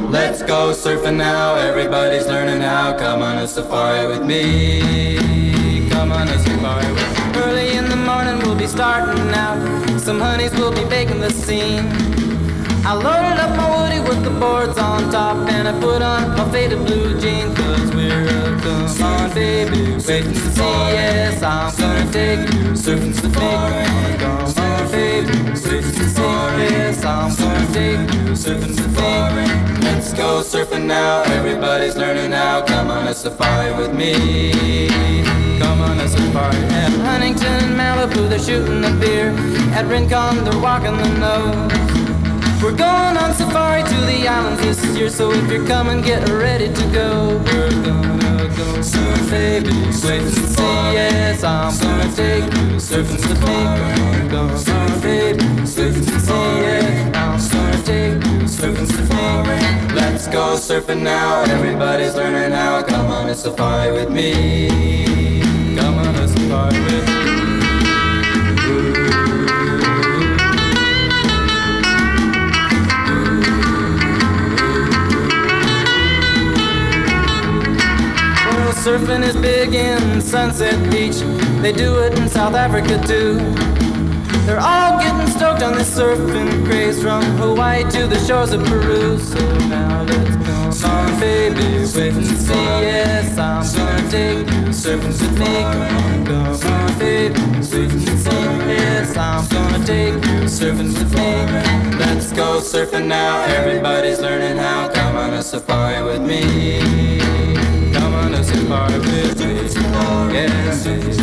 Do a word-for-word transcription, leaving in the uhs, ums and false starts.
Let's go surfing now, everybody's learning how. Come on a safari with me. Come on a safari with me. Early in the morning we'll be starting out. Some honeys will be baking the scene. I loaded up my woody with the boards on top, and I put on my faded blue jeans. Cause we're a come on baby, waiting to see. Yes, I'm gonna take you surfing safari. Come on baby, waiting to see. Yes, I'm gonna take you surfing safari. Let's go surfing now, everybody's learning how. Come on a safari with me. Come on a safari. At Huntington and Malibu they're shooting the beer. At Rincon they're walking the nose. We're going on safari to the islands this year, so if you're coming, get ready to go. We're gonna go surf, baby, wait and see. Yes, I'm gonna take you surfing safari. We're gonna surf, baby, wait and see. Yes, I'm gonna take you surfing safari. Let's go surfing now, everybody's learning how. Come on a safari with me. Come on a safari with me. Surfing is big in Sunset Beach. They do it in South Africa too. They're all getting stoked on this surfing craze, from Hawaii to the shores of Peru. So now let's go on, baby, wait and see. Yes, I'm gonna take you surfing with me. Come on, baby, wait and see. Yes, I'm gonna take you surfing with me. Let's go surfing now, everybody's learning how. Come on a safari with me. Come on a safari with me. Yeah.